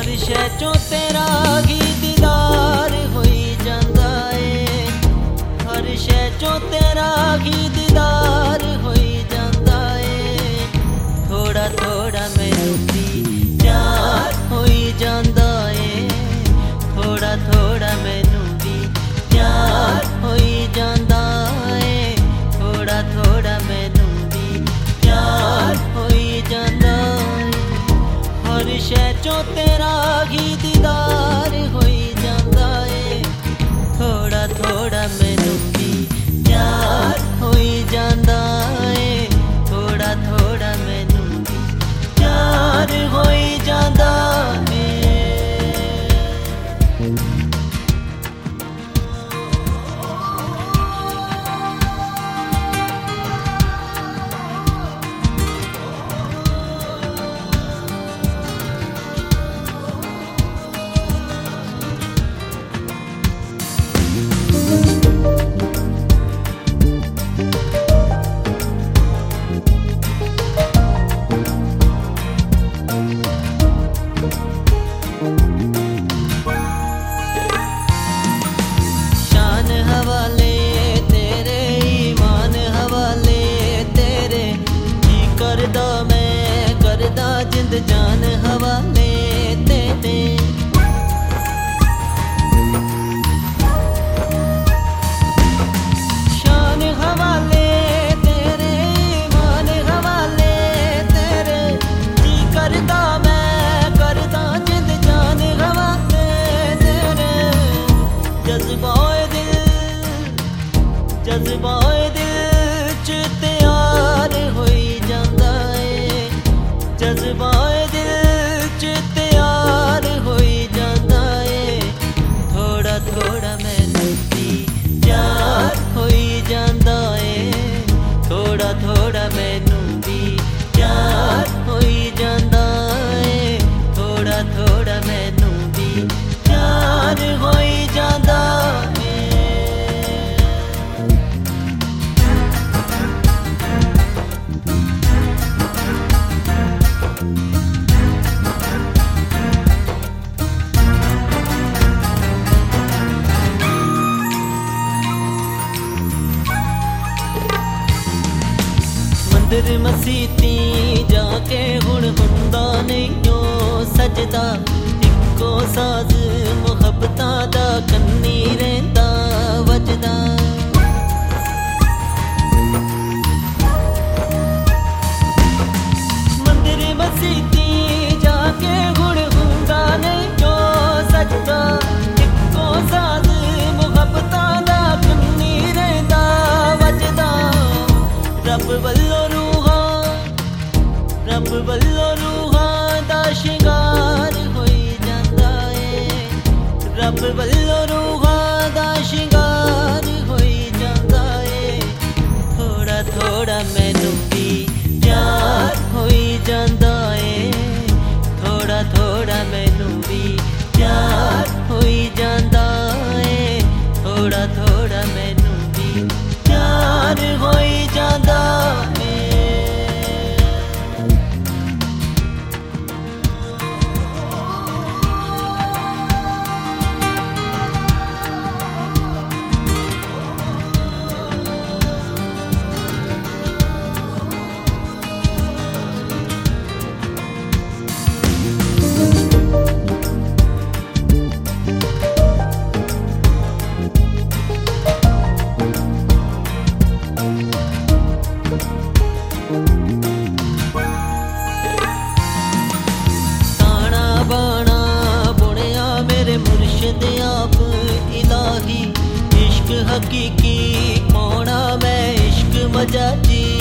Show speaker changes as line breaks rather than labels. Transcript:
हर शै चों तेरा ही दीदार होई जांदा ए, हर शै चों तेरा ही दीदार होई जांदा ए। थोड़ा थोड़ा मैनू भी प्यार होई जांदा ए, थोड़ा थोड़ा मैनू भी प्यार होई जांदा ए, थोड़ा थोड़ा मैनू भी प्यार होई जांदा ए। हर शै चों तेरा ही दीदार होई जांदा ए, थोड़ा थोड़ा मैनू भी प्यार होई जांदा ए, थोड़ा थोड़ा मैनू भी प्यार होई जांदा ए। शान हवाले तेरे, ईमान हवाले तेरे, जी करदा मैं करदा जिंद जान हवाले तेरे। शान हवाले तेरे, ईमान हवाले तेरे, जी करदा मैं करदा जिंद जान हवाले तेरे। जज्बाए दिल च तैयार होई जांदा ए, जज्बाए दिल च तैयार होई जांदा ए। थोड़ा थोड़ा मैनू भी प्यार होई जांदा ए, थोड़ा थोड़ा मैनू भी प्यार होई जांदा ए, थोड़ा थोड़ा मैनू भी प्यार होई जांदा ए। मंदिर मसीती जाके हुण हुंदा नहीं ओ सजदा, इक्को साज मुहब्बतां दा कन्नी रहिंदा वजदा। मंदिर मसीती जाके हुण हुंदा नहीं ओ सजदा, इक्को साज मुहब्बतां दा कन्नी रहिंदा वजदा। रब वल्लों रूहां दा शिंगार होई जांदा ए, रब वल्लों रूहां दा शिंगार होई जांदा ए। थोड़ा थोड़ा मैनू भी प्यार होई जांदा ए, थोड़ा थोड़ा मैनू भी प्यार होई जांदा ए, थोड़ा थोड़ा मैनू भी प्यार होई जांदा ए। ताना बाना बुनिया मेरे मुर्शिद आप इलाही, इश्क हकीकी पाना मैं इश्क मजाजी